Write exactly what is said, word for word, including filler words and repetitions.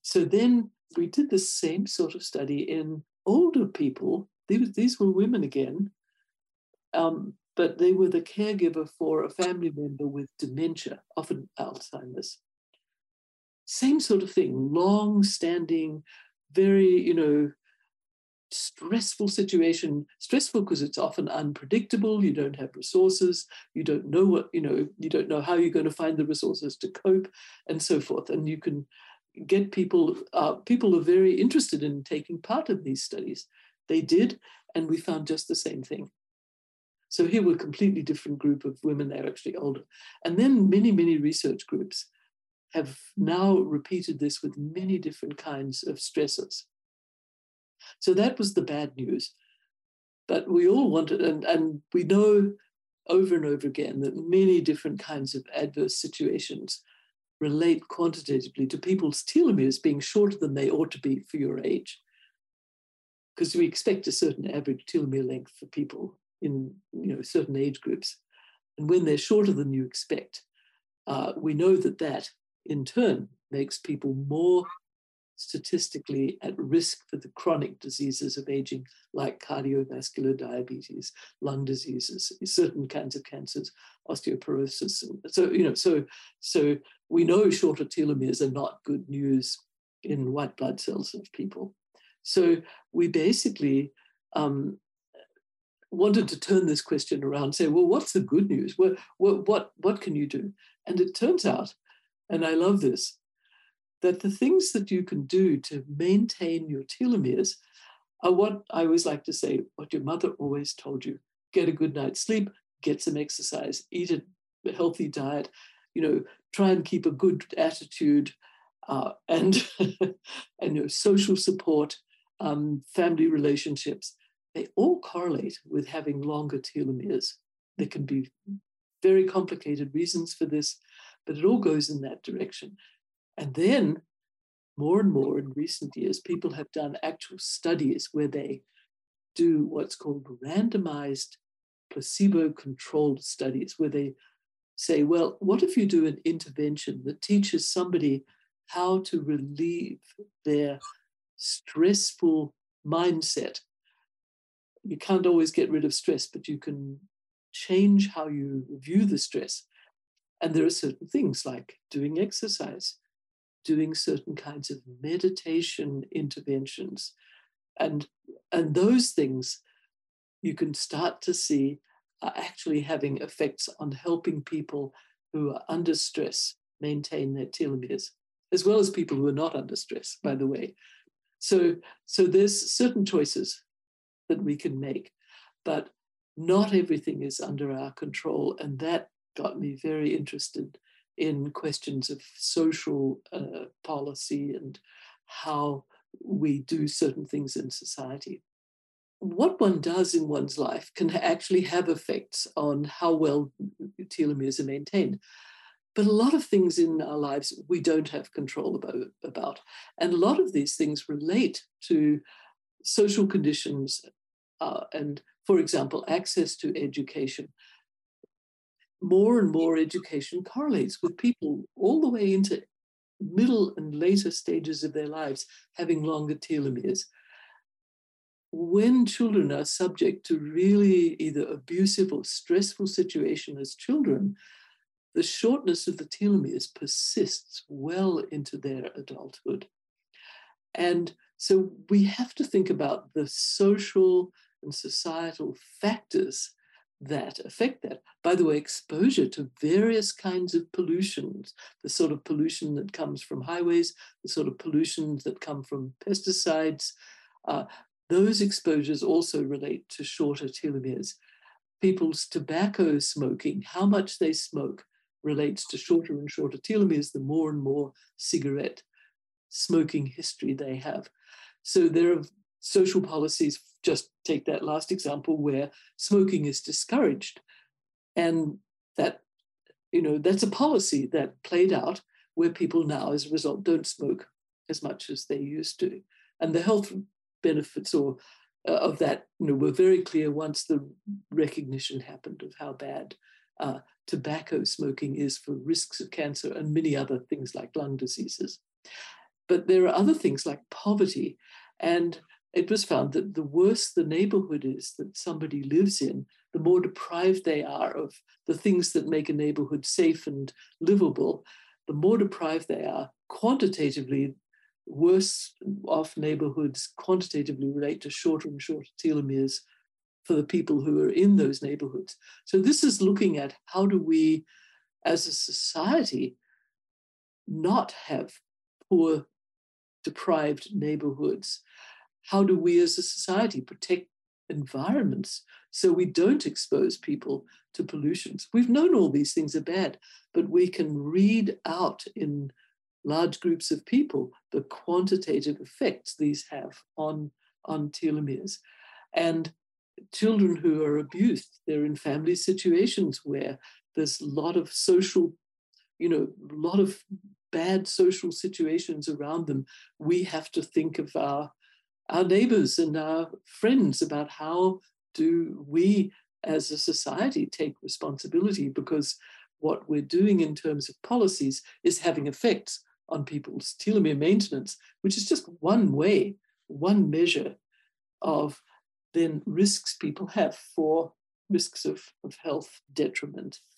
So then we did the same sort of study in older people. These, these were women again, um, but they were the caregiver for a family member with dementia, often Alzheimer's. Same sort of thing, long-standing, very, you know, stressful situation. Stressful because it's often unpredictable. You don't have resources. You don't know what, you know, you don't know how you're going to find the resources to cope and so forth. And you can get people, uh, people are very interested in taking part in these studies. They did, and we found just the same thing. So here we're a completely different group of women. They're actually older. And then many, many research groups have now repeated this with many different kinds of stressors. So that was the bad news. But we all wanted, and, and we know over and over again that many different kinds of adverse situations relate quantitatively to people's telomeres being shorter than they ought to be for your age. Because we expect a certain average telomere length for people in, you know, certain age groups. And when they're shorter than you expect, uh, we know that that in turn makes people more statistically at risk for the chronic diseases of aging, like cardiovascular diabetes, lung diseases, certain kinds of cancers, osteoporosis. And so, you know, so, so we know shorter telomeres are not good news in white blood cells of people. So we basically um, wanted to turn this question around and say, well, what's the good news? What, what, what, what can you do? And it turns out, and I love this, that the things that you can do to maintain your telomeres are what I always like to say, what your mother always told you. Get a good night's sleep, get some exercise, eat a healthy diet, you know, try and keep a good attitude, uh, and, and you know, social support, um, family relationships. They all correlate with having longer telomeres. There can be very complicated reasons for this, but it all goes in that direction. And then more and more in recent years, people have done actual studies where they do what's called randomized placebo-controlled studies, where they say, well, what if you do an intervention that teaches somebody how to relieve their stressful mindset? You can't always get rid of stress, but you can change how you view the stress. And there are certain things like doing exercise, doing certain kinds of meditation interventions. And, and those things you can start to see are actually having effects on helping people who are under stress maintain their telomeres, as well as people who are not under stress, by the way. So, so there's certain choices that we can make, but not everything is under our control. And that got me very interested in questions of social uh, policy and how we do certain things in society. What one does in one's life can actually have effects on how well telomeres are maintained. But a lot of things in our lives we don't have control about, about. And a lot of these things relate to social conditions uh, and, for example, access to education. More and more education correlates with people all the way into middle and later stages of their lives having longer telomeres. When children are subject to really either abusive or stressful situation as children, the shortness of the telomeres persists well into their adulthood. And so we have to think about the social and societal factors that affect that. By the way, exposure to various kinds of pollutions, the sort of pollution that comes from highways, the sort of pollutions that come from pesticides, uh, those exposures also relate to shorter telomeres. People's tobacco smoking, how much they smoke, relates to shorter and shorter telomeres, the more and more cigarette smoking history they have. So there are social policies, just take that last example, where smoking is discouraged. And that, you know, that's a policy that played out where people now, as a result, don't smoke as much as they used to. And the health benefits or uh, of that, you know, were very clear once the recognition happened of how bad uh, tobacco smoking is for risks of cancer and many other things like lung diseases. But there are other things like poverty. And it was found that the worse the neighborhood is that somebody lives in, the more deprived they are of the things that make a neighborhood safe and livable, the more deprived they are quantitatively. Worse off neighborhoods quantitatively relate to shorter and shorter telomeres for the people who are in those neighborhoods. So this is looking at how do we, as a society, not have poor, deprived neighborhoods? How do we as a society protect environments so we don't expose people to pollutions? We've known all these things are bad, but we can read out in large groups of people the quantitative effects these have on, on telomeres. And children who are abused, they're in family situations where there's a lot of social, you know, a lot of bad social situations around them. We have to think of our, our neighbors and our friends about how do we as a society take responsibility, because what we're doing in terms of policies is having effects on people's telomere maintenance, which is just one way, one measure of then risks people have for risks of, of health detriment.